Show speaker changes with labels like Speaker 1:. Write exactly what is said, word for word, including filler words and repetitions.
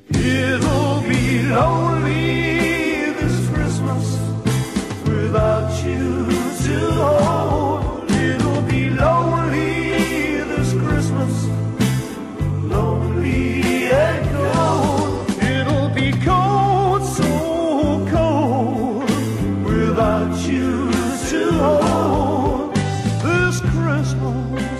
Speaker 1: It'll be lonely this Christmas without you to hold. It'll be lonely this Christmas, lonely and cold. It'll be cold, so cold, without you to hold this Christmas.